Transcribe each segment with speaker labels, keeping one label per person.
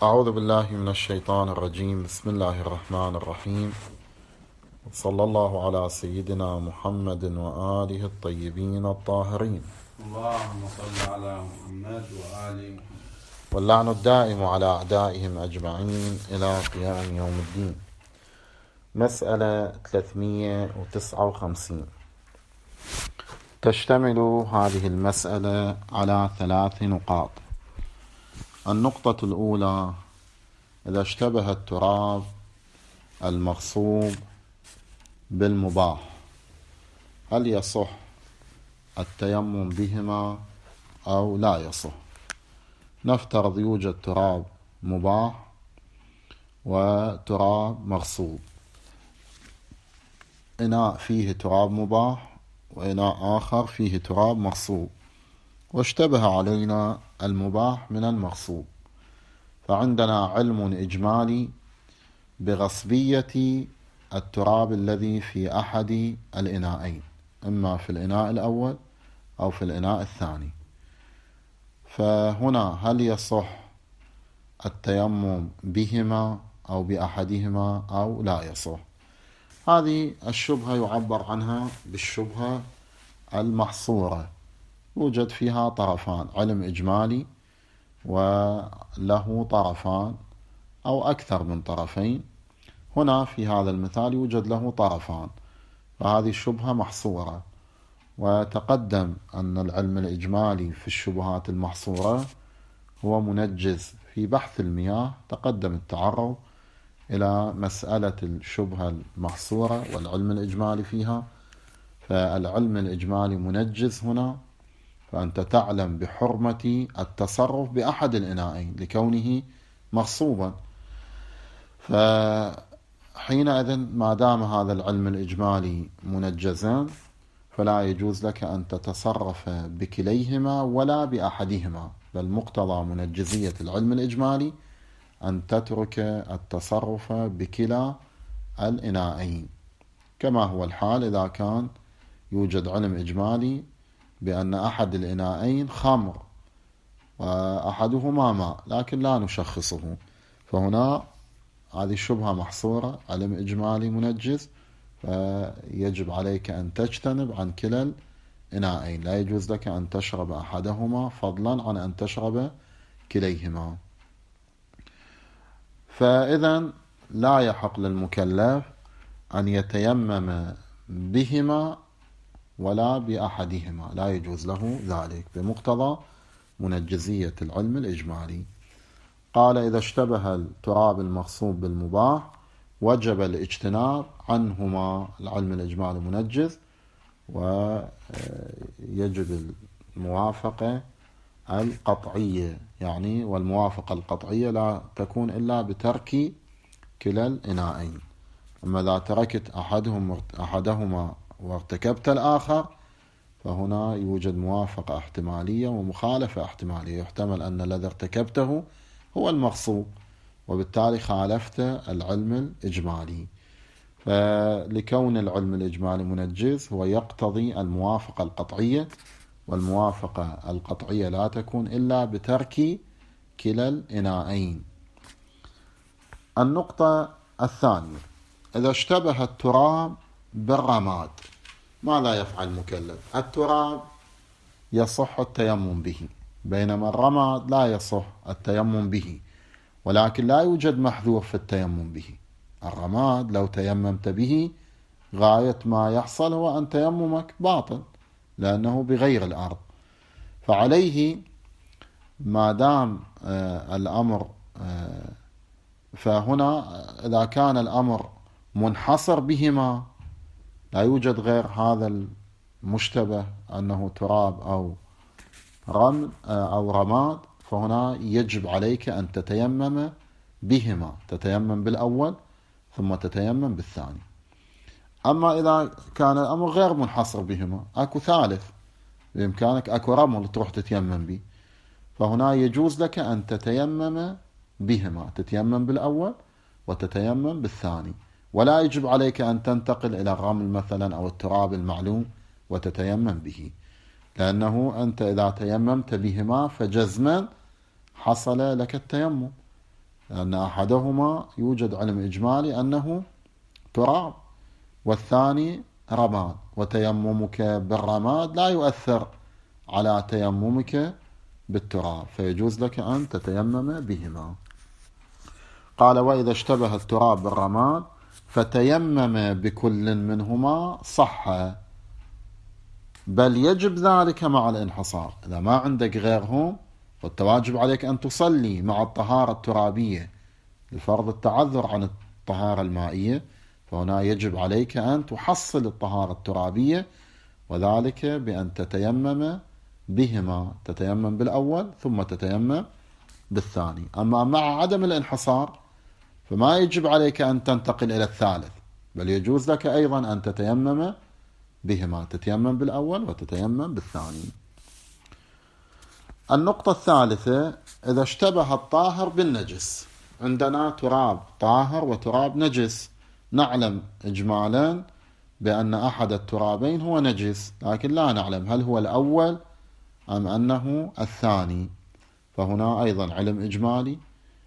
Speaker 1: أعوذ بالله من الشيطان الرجيم. بسم الله الرحمن الرحيم. صلى الله على سيدنا محمد وآله الطيبين الطاهرين.
Speaker 2: اللهم صل على محمد وآل محمد.
Speaker 1: واللعن الدائم على أعدائهم أجمعين إلى قيام يوم الدين. مسألة 359. تشتمل هذه المسألة على 3 نقاط. النقطة الأولى: إذا اشتبه التراب المغصوب بالمباح هل يصح التيمم بهما أو لا يصح؟ نفترض يوجد تراب مباح وتراب مغصوب، إناء فيه تراب مباح وإناء آخر فيه تراب مغصوب، واشتبه علينا المباح من المغصوب، فعندنا علم إجمالي بغصبية التراب الذي في أحد الإناءين، إما في الإناء الأول أو في الإناء الثاني. فهنا هل يصح التيمم بهما أو بأحدهما أو لا يصح؟ هذه الشبهة يعبر عنها بالشبهة المحصورة، يوجد فيها طرفان، علم إجمالي وله طرفان أو أكثر من طرفين. هنا في هذا المثال يوجد له طرفان، فهذه الشبهة محصورة. وتقدم أن العلم الإجمالي في الشبهات المحصورة هو منجز في بحث المياه، تقدم التعرض إلى مسألة الشبهة المحصورة والعلم الإجمالي فيها، فالعلم الإجمالي منجز هنا، فأنت تعلم بحرمة التصرف بأحد الإناءين لكونه مغصوبا. فحينئذ ما دام هذا العلم الإجمالي منجزا فلا يجوز لك أن تتصرف بكليهما ولا بأحدهما، بل مقتضى منجزية العلم الإجمالي أن تترك التصرف بكلا الإناءين، كما هو الحال إذا كان يوجد علم إجمالي بأن أحد الإناءين خمر وأحدهما ماء لكن لا نشخصه، فهنا هذه الشبهة محصورة، علم إجمالي منجز، فيجب عليك أن تجتنب عن كلا الإناءين، لا يجوز لك أن تشرب أحدهما فضلا عن أن تشرب كليهما. فإذا لا يحق للمكلف أن يتيمم بهما ولا بأحدهما، لا يجوز له ذلك بمقتضى منجزية العلم الإجمالي. قال: إذا اشتبه التراب المغصوب بالمباح وجب الاجتناب عنهما. العلم الإجمالي منجز ويجب الموافقة القطعية، يعني والموافقة القطعية لا تكون إلا بترك كلا الإناءين. أما إذا تركت أحدهما وارتكبت الآخر فهنا يوجد موافقة احتمالية ومخالفة احتمالية، يحتمل أن الذي ارتكبته هو المغصوب وبالتالي خالفت العلم الإجمالي. فلكون العلم الإجمالي منجز هو يقتضي الموافقة القطعية، والموافقة القطعية لا تكون إلا بترك كلا الإناءين. النقطة الثانية: إذا اشتبه التراب بالرماد ماذا يفعل المكلف؟ التراب يصح التيمم به، بينما الرماد لا يصح التيمم به، ولكن لا يوجد محذور في التيمم به. الرماد لو تيممت به غاية ما يحصل هو أن تيممك باطل لأنه بغير الأرض، فعليه ما دام الأمر فهنا إذا كان الأمر منحصر بهما لا يوجد غير هذا المشتبه أنه تراب أو رمل أو رماد، فهنا يجب عليك أن تتيمم بهما، تتيمم بالأول ثم تتيمم بالثاني. أما إذا كان الأمر غير منحصر بهما، أكو ثالث بإمكانك، أكو رمل تروح تتيمم به، فهنا يجوز لك أن تتيمم بهما، تتيمم بالأول وتتيمم بالثاني، ولا يجب عليك أن تنتقل إلى الرمل مثلا أو التراب المعلوم وتتيمم به، لأنه أنت إذا تيممت بهما فجزما حصل لك التيمم، لأن أحدهما يوجد علم إجمالي أنه تراب والثاني رماد، وتيممك بالرماد لا يؤثر على تيممك بالتراب، فيجوز لك أن تتيمم بهما. قال: وإذا اشتبه التراب بالرماد فتيمم بكل منهما صح، بل يجب ذلك مع الانحصار. إذا ما عندك غيرهم فالواجب عليك أن تصلي مع الطهارة الترابية لفرض التعذر عن الطهارة المائية، فهنا يجب عليك أن تحصل الطهارة الترابية، وذلك بأن تتيمم بهما، تتيمم بالأول ثم تتيمم بالثاني. أما مع عدم الانحصار فما يجب عليك أن تنتقل إلى الثالث، بل يجوز لك أيضا أن تتيمم بهما، تتيمم بالأول وتتيمم بالثاني. النقطة الثالثة: إذا اشتبه الطاهر بالنجس. عندنا تراب طاهر وتراب نجس، نعلم إجمالا بأن أحد الترابين هو نجس، لكن لا نعلم هل هو الأول أم أنه الثاني، فهنا أيضا علم إجمالي.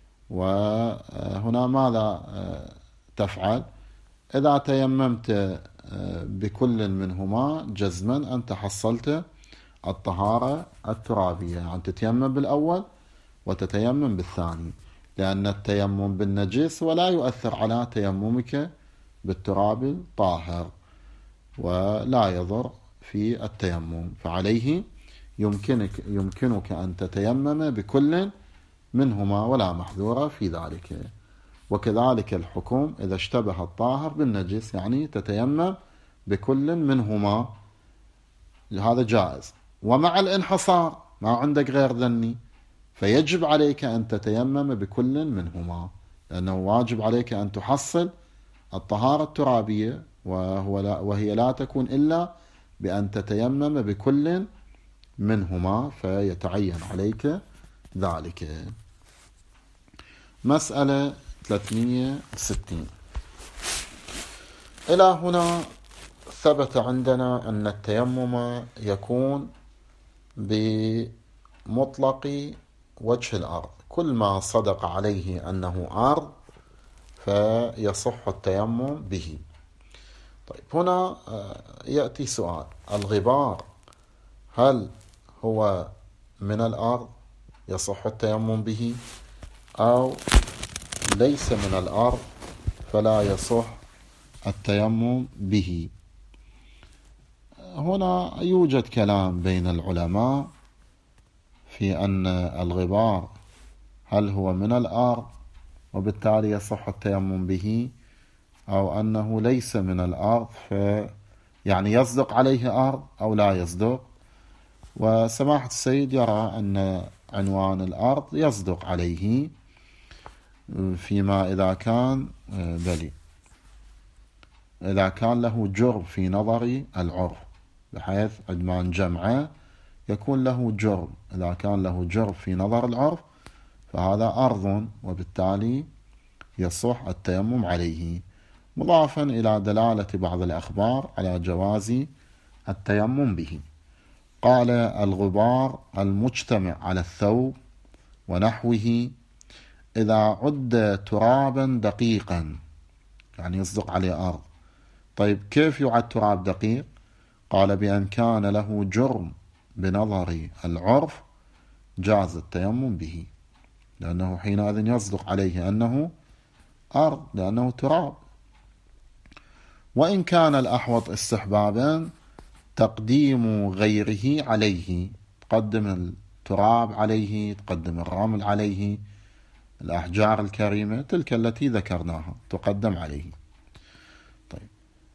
Speaker 1: وهنا ماذا تفعل؟ إذا تيممت بكل منهما جزما أنت حصلت الطهارة الترابية، يعني تتيمم بالأول وتتيمم بالثاني، لأن التيمم بالنجس ولا يؤثر على تيممك بالتراب الطاهر ولا يضر في التيمم، فعليه يمكنك أن تتيمم بكل منهما ولا محذور في ذلك. وكذلك الحكم إذا اشتبه الطاهر بالنجس، يعني تتيمم بكل منهما، هذا جائز. ومع الانحصار ما عندك غير ذني فيجب عليك أن تتيمم بكل منهما، لأنه واجب عليك أن تحصل الطهارة الترابية، وهي لا تكون إلا بأن تتيمم بكل منهما، فيتعين عليك ذلك. مسألة 360. إلى هنا ثبت عندنا أن التيمم يكون بمطلق وجه الأرض، كل ما صدق عليه أنه أرض فيصح التيمم به. طيب هنا يأتي سؤال: الغبار هل هو من الأرض يصح التيمم به، أو ليس من الأرض فلا يصح التيمم به؟ هنا يوجد كلام بين العلماء في أن الغبار هل هو من الأرض وبالتالي يصح التيمم به، أو أنه ليس من الأرض يعني يصدق عليه أرض أو لا يصدق. وسماحة السيد يرى أن عنوان الأرض يصدق عليه فيما إذا كان إذا كان له جرم في نظر العرف، بحيث عدمان جمعه يكون له جرم، إذا كان له جرم في نظر العرف فهذا أرض، وبالتالي يصح التيمم عليه، مضافا إلى دلالة بعض الأخبار على جواز التيمم به. قال: الغبار المجتمع على الثوب ونحوه إذا عد ترابا دقيقا، يعني يصدق عليه أرض. طيب كيف يعد تراب دقيق؟ قال: بأن كان له جرم بنظر العرف جاز التيمم به، لأنه حينئذ يصدق عليه أنه أرض لأنه تراب. وإن كان الأحوط استحبابا تقديم غيره عليه، تقدم التراب عليه، تقدم الرمل عليه، الأحجار الكريمة تلك التي ذكرناها تقدم عليه. طيب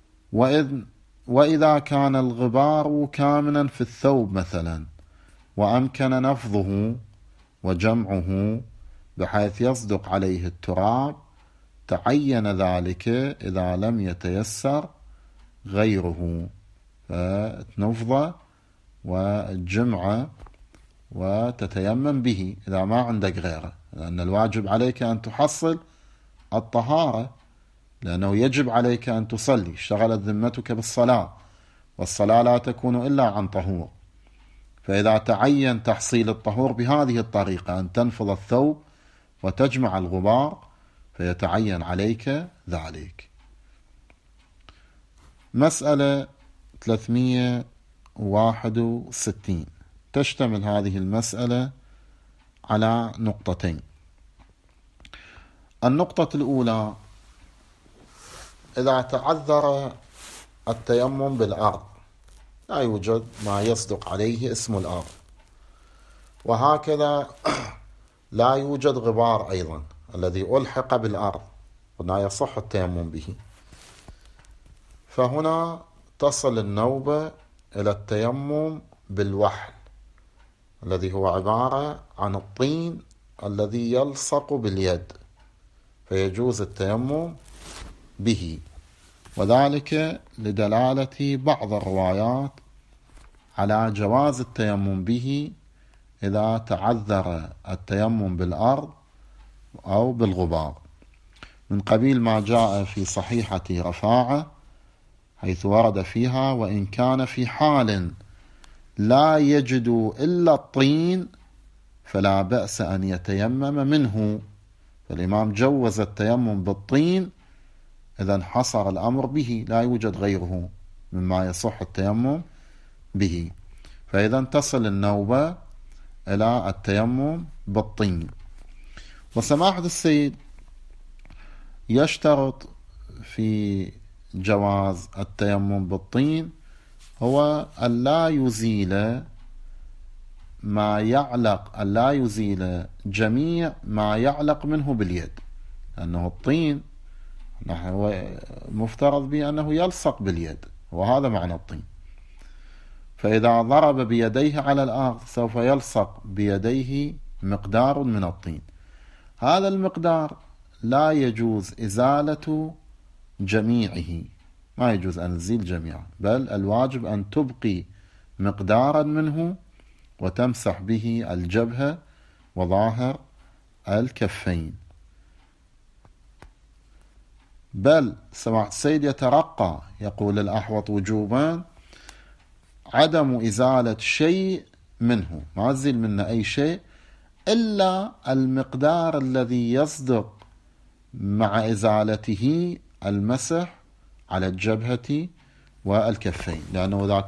Speaker 1: وإذا كان الغبار كامنا في الثوب مثلا وأمكن نفضه وجمعه بحيث يصدق عليه التراب، تعين ذلك إذا لم يتيسر غيره، فتنفض والجمع وتتيمم به إذا ما عندك غيره، لأن الواجب عليك أن تحصل الطهارة، لأنه يجب عليك أن تصلي، اشتغلت ذمتك بالصلاة، والصلاة لا تكون إلا عن طهور، فإذا تعين تحصيل الطهور بهذه الطريقة أن تنفض الثوب وتجمع الغبار فيتعين عليك ذلك. مسألة 361 تشتمل هذه المسألة على نقطتين. النقطة الأولى: إذا تعذر التيمم بالأرض لا يوجد ما يصدق عليه اسم الأرض، وهكذا لا يوجد غبار أيضا الذي ألحق بالأرض ولا يصح التيمم به، فهنا تصل النوبة إلى التيمم بالوحل الذي هو عبارة عن الطين الذي يلصق باليد، فيجوز التيمم به، وذلك لدلالة بعض الروايات على جواز التيمم به إذا تعذر التيمم بالأرض أو بالغبار، من قبيل ما جاء في صحيحة رفاعة حيث ورد فيها: وإن كان في حال لا يجد إلا الطين فلا بأس أن يتيمم منه. فالإمام جوز التيمم بالطين إذا انحصر الأمر به، لا يوجد غيره مما يصح التيمم به، فإذا تصل النوبة إلى التيمم بالطين. وسماحة السيد يشترط في جواز التيمم بالطين هو ألا يزيل جميع ما يعلق منه باليد، لأنه الطين هو مفترض به أنه يلصق باليد، وهذا معنى الطين. فإذا ضرب بيديه على الأرض سوف يلصق بيديه مقدار من الطين، هذا المقدار لا يجوز إزالة جميعه، ما يجوز أن نزيل جميعه، بل الواجب أن تبقي مقدارا منه وتمسح به الجبهة وظاهر الكفين. بل سماحة السيد يترقى، يقول الأحوط وجوبا عدم إزالة شيء منه، ما تزيل منه أي شيء إلا المقدار الذي يصدق مع إزالته المسح على الجبهة والكفين، لأنه إذا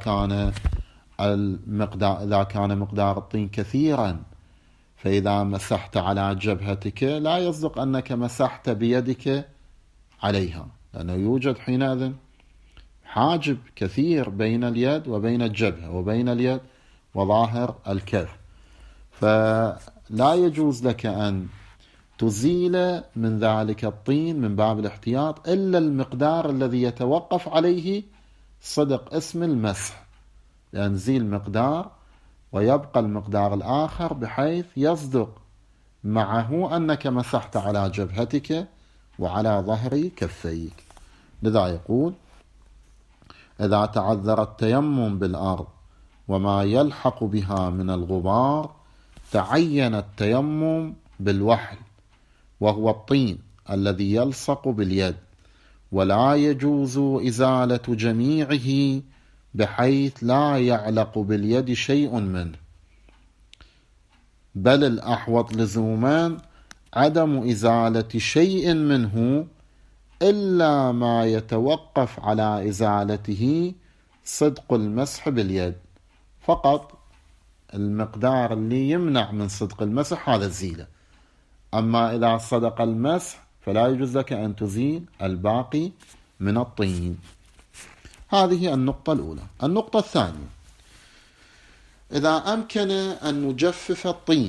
Speaker 1: كان مقدار الطين كثيرا فإذا مسحت على جبهتك لا يصدق أنك مسحت بيدك عليها، لأنه يوجد حينئذ حاجب كثير بين اليد وبين الجبهة وبين اليد وظاهر الكف، فلا يجوز لك أن تزيل من ذلك الطين من باب الاحتياط إلا المقدار الذي يتوقف عليه صدق اسم المسح، لأن زيل مقدار ويبقى المقدار الآخر بحيث يصدق معه أنك مسحت على جبهتك وعلى ظهر كفيك. لذا يقول: إذا تعذر التيمم بالأرض وما يلحق بها من الغبار تعين التيمم بالوحل، وهو الطين الذي يلصق باليد، ولا يجوز إزالة جميعه بحيث لا يعلق باليد شيء منه، بل الأحوط لزوما عدم إزالة شيء منه إلا ما يتوقف على إزالته صدق المسح باليد، فقط المقدار اللي يمنع من صدق المسح هذا الزيلة، أما إذا صدق المسح فلا يجوز لك أن تزيل الباقي من الطين. هذه النقطة الأولى. النقطة الثانية: إذا أمكن أن نجفف الطين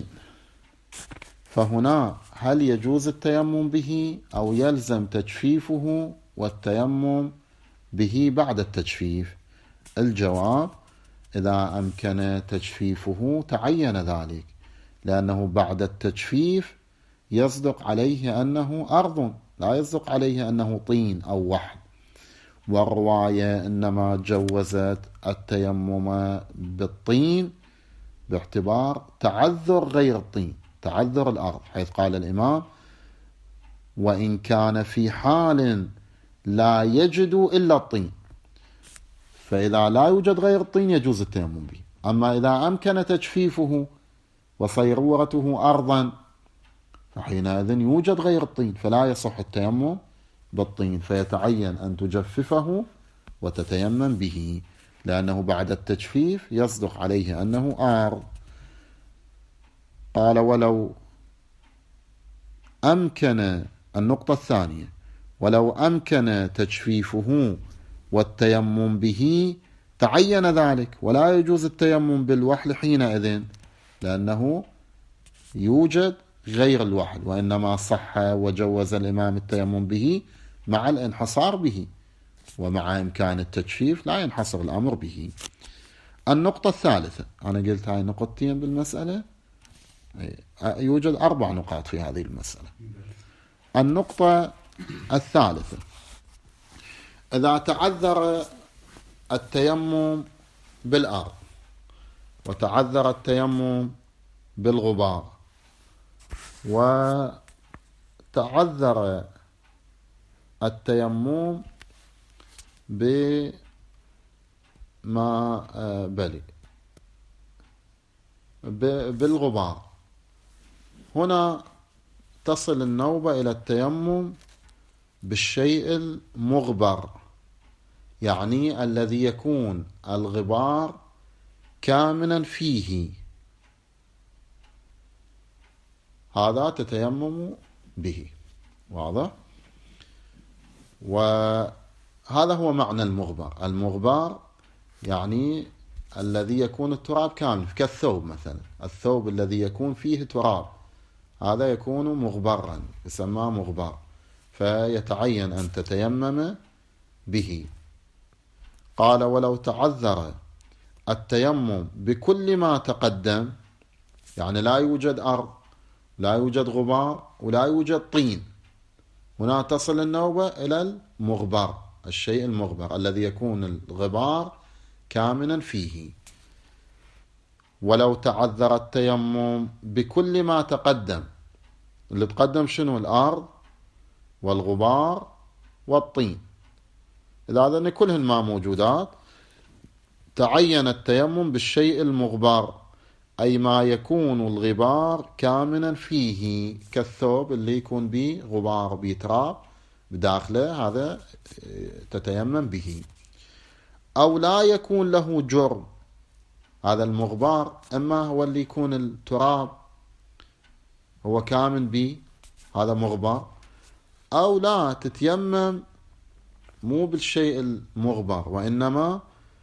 Speaker 1: فهنا هل يجوز التيمم به أو يلزم تجفيفه والتيمم به بعد التجفيف؟ الجواب: إذا أمكن تجفيفه تعين ذلك، لأنه بعد التجفيف يصدق عليه أنه أرض، لا يصدق عليه أنه طين أو وحل، والرواية إنما جوزت التيمم بالطين باعتبار تعذر غير الطين، تعذر الأرض، حيث قال الإمام: وإن كان في حال لا يجد إلا الطين، فإذا لا يوجد غير الطين يجوز التيمم به. أما إذا أمكن تجفيفه وصيرورته أرضا فحينئذ يوجد غير الطين، فلا يصح التيمم بالطين، فيتعين أن تجففه وتتيمم به، لأنه بعد التجفيف يصدق عليه أنه أرض. قال ولو أمكن، النقطة الثانية، ولو أمكن تجفيفه والتيمم به تعين ذلك، ولا يجوز التيمم بالوحل حينئذ، لأنه يوجد غير الوحل، وإنما صح وجوز الإمام التيمم به مع الانحصار به، ومع إمكان التجفيف لا ينحصر الأمر به. النقطة الثالثة، أنا قلت هاي نقطتين بالمسألة، يوجد 4 نقاط في هذه المسألة. النقطة الثالثة، إذا تعذر التيمم بالأرض وتعذر التيمم بالغبار وتعذر التيمم بالغبار، هنا تصل النوبة إلى التيمم بالشيء المغبر، يعني الذي يكون الغبار كامنا فيه، هذا تتيمم به. واضح؟ وهذا هو معنى المغبر. المغبر يعني الذي يكون التراب كامل، كالثوب مثلا، الثوب الذي يكون فيه تراب هذا يكون مغبرا، يسمى مغبر، فيتعين أن تتيمم به. قال ولو تعذر التيمم بكل ما تقدم، يعني لا يوجد أرض، لا يوجد غبار، ولا يوجد طين، هنا تصل النوبة إلى المغبر، الشيء المغبر الذي يكون الغبار كامنا فيه. ولو تعذر التيمم بكل ما تقدم، اللي تقدم شنو؟ الأرض والغبار والطين، إذا هذين كلهن ما موجودات، تعين التيمم بالشيء المغبر، أي ما يكون الغبار كامنا فيه، كالثوب اللي يكون به غبار وبه تراب بداخله، هذا تتيمم به. أو لا يكون له جرم، هذا المغبار إما هو اللي يكون التراب هو كامن به، هذا مغبر، أو لا تتيمم مو بالشيء المغبر، وإنما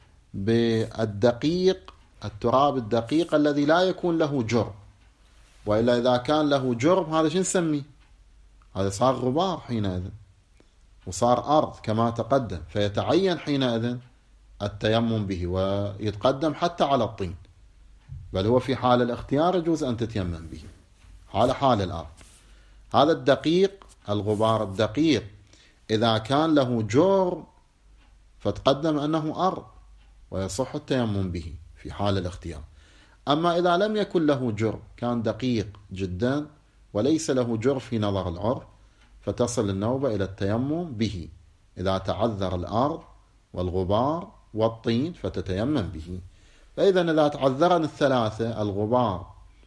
Speaker 1: بالدقيق، التراب الدقيق الذي لا يكون له جرم، وإلا إذا كان له جرم هذا شو نسميه؟ هذا صار غبار حينئذ، وصار أرض كما تقدم، فيتعين حينئذ التيمم به، ويتقدم حتى على الطين، بل هو في حال الاختيار يجوز أن تتيمم به، حال الأرض. هذا الدقيق، الغبار الدقيق، إذا كان له جرم فتقدم أنه أرض ويصح التيمم به في حال الاختيار. أما إذا لم يكن له جرم، كان دقيق جدا وليس له جرم في نظر العرف، فتصل النوبة إلى التيمم به إذا تعذر الأرض والغبار والطين، فتتيمم به. فإذا إذا تعذرن الثلاثة، الغبار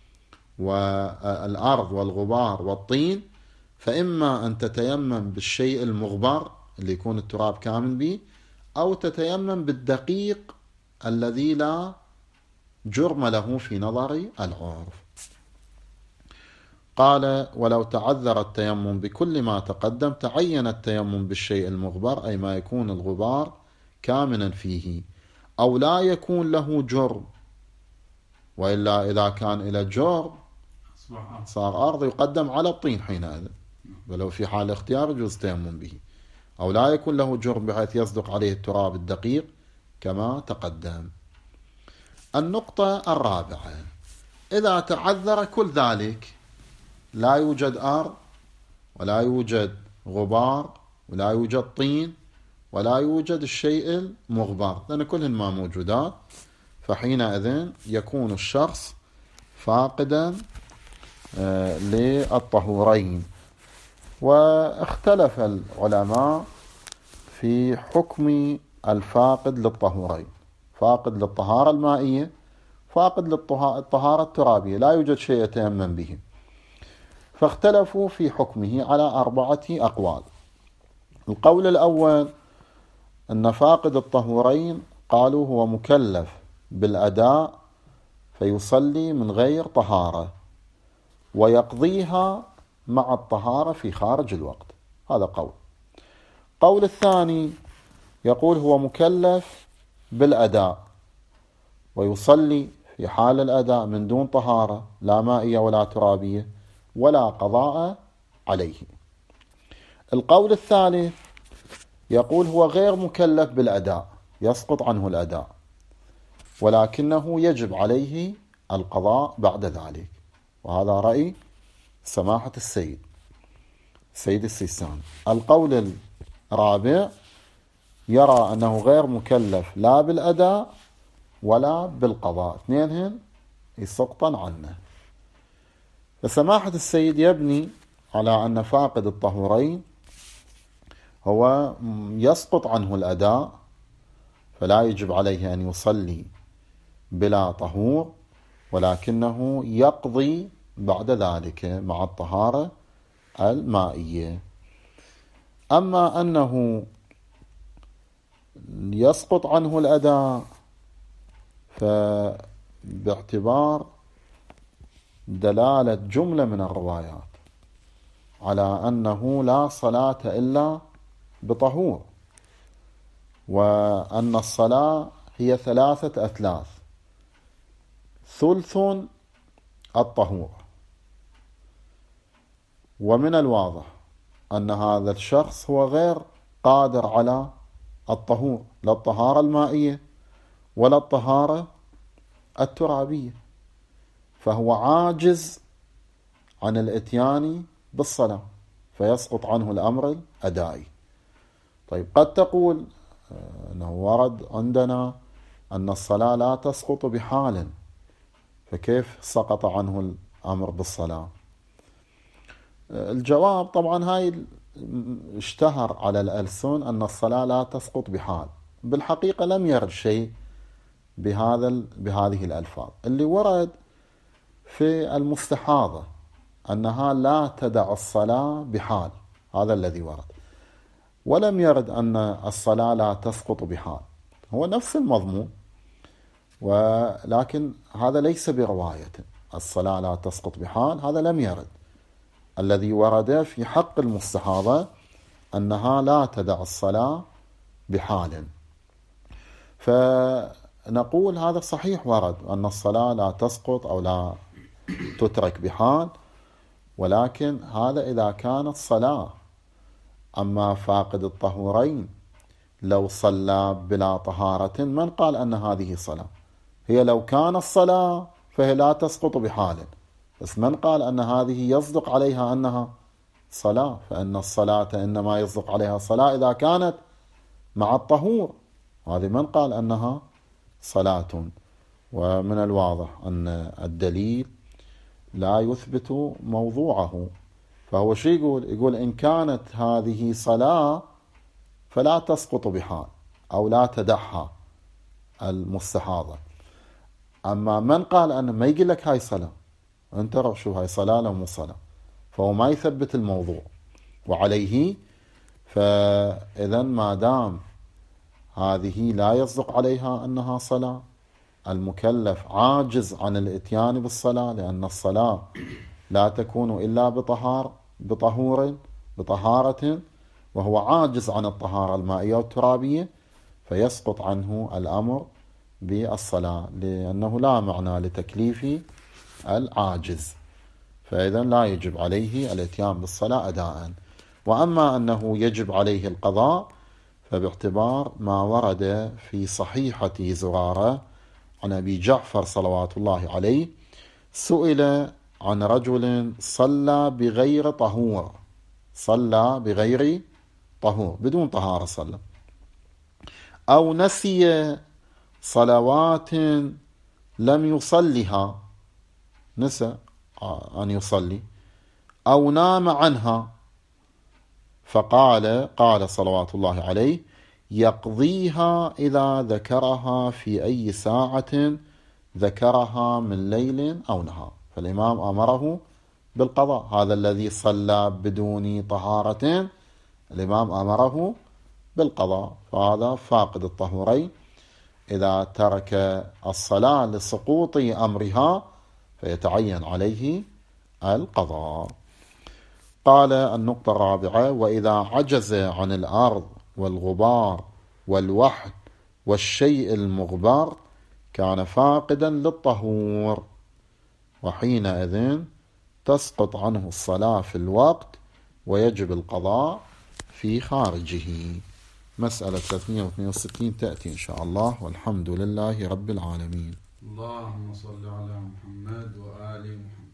Speaker 1: والأرض والغبار والطين، فإما أن تتيمم بالشيء المغبر اللي يكون التراب كامل به، أو تتيمم بالدقيق الذي لا جرم له في نظر العرف. قال ولو تعذر التيمم بكل ما تقدم تعين التيمم بالشيء المغبر، أي ما يكون الغبار كامنا فيه، أو لا يكون له جرم، وإلا إذا كان إلى جرم صار أرض يقدم على الطين حينئذ، ولو في حال اختيار يجوز التيمم به. أو لا يكون له جرم بحيث يصدق عليه التراب الدقيق كما تقدم. النقطة الرابعة، إذا تعذر كل ذلك، لا يوجد أرض ولا يوجد غبار ولا يوجد طين ولا يوجد الشيء المغبر، لأن كلهن ما موجودات، فحينئذ يكون الشخص فاقدا للطهورين. واختلف العلماء في حكم الفاقد للطهورين، فاقد للطهارة المائية، فاقد للطهارة الترابية، لا يوجد شيء يتيمم به. فاختلفوا في حكمه على 4 أقوال. القول الأول أن فاقد الطهورين قالوا هو مكلف بالأداء فيصلي من غير طهارة ويقضيها مع الطهارة في خارج الوقت. هذا قول. قول الثاني يقول هو مكلف بالأداء ويصلي في حال الأداء من دون طهارة، لا مائية ولا ترابية، ولا قضاء عليه. القول الثالث يقول هو غير مكلف بالأداء، يسقط عنه الأداء، ولكنه يجب عليه القضاء بعد ذلك. وهذا رأي سماحة السيد السيستاني. القول الرابع يرى أنه غير مكلف لا بالأداء ولا بالقضاء، اثنينهن يسقطن عنه. فسماحة السيد يبني على أن فاقد الطهورين هو يسقط عنه الأداء، فلا يجب عليه أن يصلي بلا طهور، ولكنه يقضي بعد ذلك مع الطهارة المائية. أما أنه يسقط عنه الأداء فباعتبار دلالة جملة من الروايات على أنه لا صلاة إلا بطهور، وأن الصلاة هي 3 أثلاث: ثلث الطهور. ومن الواضح أن هذا الشخص هو غير قادر على الطهور، لا الطهارة المائية ولا الطهارة الترابية، فهو عاجز عن الاتيان بالصلاة، فيسقط عنه الأمر الأدائي. طيب قد تقول أنه ورد عندنا أن الصلاة لا تسقط بحال، فكيف سقط عنه الأمر بالصلاة؟ الجواب طبعا هاي اشتهر على الألسن أن الصلاة لا تسقط بحال. بالحقيقة لم يرد شيء بهذه الألفاظ. اللي ورد في المستحاضة أنها لا تدع الصلاة بحال، هذا الذي ورد. ولم يرد أن الصلاة لا تسقط بحال، هو نفس المضمون، ولكن هذا ليس برواية الصلاة لا تسقط بحال، هذا لم يرد. الذي ورد في حق المستحاضة أنها لا تدع الصلاة بحال. فنقول هذا صحيح، ورد أن الصلاة لا تسقط أو لا تترك بحال، ولكن هذا إذا كانت صلاة. أما فاقد الطهورين لو صلى بلا طهارة من قال أن هذه صلاة؟ هي لو كانت الصلاة فهي لا تسقط بحال، بس من قال أن هذه يصدق عليها أنها صلاة؟ فإن الصلاة إنما يصدق عليها صلاة إذا كانت مع الطهور، هذه من قال أنها صلاة. ومن الواضح أن الدليل لا يثبت موضوعه. فهو شو يقول إن كانت هذه صلاة فلا تسقط بحال أو لا تدعها المستحاضة. أما من قال أن ما يقول لك هاي صلاة، أنت رأى شو هاي صلاة لو مو صلاة، فهو ما يثبت الموضوع. وعليه فإذا ما دام هذه لا يصدق عليها أنها صلاة، المكلف عاجز عن الاتيان بالصلاة، لأن الصلاة لا تكون إلا بطهارة، وهو عاجز عن الطهارة المائية والترابية، فيسقط عنه الأمر بالصلاة، لأنه لا معنى لتكليف العاجز، فإذا لا يجب عليه الاتيان بالصلاة أداء. وأما أنه يجب عليه القضاء فباعتبار ما ورد في صحيحة زرارة عن أبي جعفر صلوات الله عليه، سئل عن رجل صلى بغير طهور، بدون طهارة صلى، أو نسي صلوات لم يصلها، نسى أن يصلي، أو نام عنها، قال صلوات الله عليه يقضيها إذا ذكرها في أي ساعة ذكرها من ليل أو نهار. فالإمام أمره بالقضاء. هذا الذي صلى بدون طهارة الإمام أمره بالقضاء، فهذا فاقد الطهورين إذا ترك الصلاة لسقوط أمرها فيتعين عليه القضاء. قال النقطة الرابعة: وإذا عجز عن الأرض والغبار والوحل والشيء المغبر كان فاقدا للطهور، وحينئذ تسقط عنه الصلاة في الوقت ويجب القضاء في خارجه. مسألة 362 تأتي إن شاء الله، والحمد لله رب العالمين.
Speaker 2: اللهم صل على محمد وآل محمد.